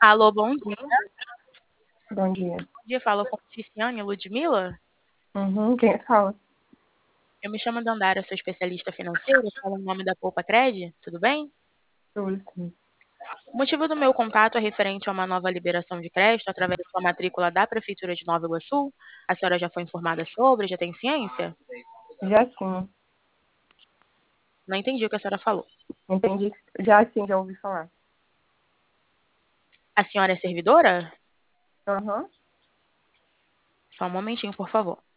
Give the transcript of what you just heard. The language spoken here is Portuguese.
Alô, bom dia. Bom dia. Bom dia, fala com Ticiane Ludmila. Uhum, quem fala? Eu me chamo Dandara, sou especialista financeira, falo em nome da Poupa Cred, tudo bem? Tudo sim. O motivo do meu contato é referente a uma nova liberação de crédito através da matrícula da Prefeitura de Nova Iguaçu. A senhora já foi informada sobre, já tem ciência? Já sim, Não entendi o que a senhora falou. entendi. Já sim, já ouvi falar. A senhora é servidora? Aham. Só um momentinho, por favor.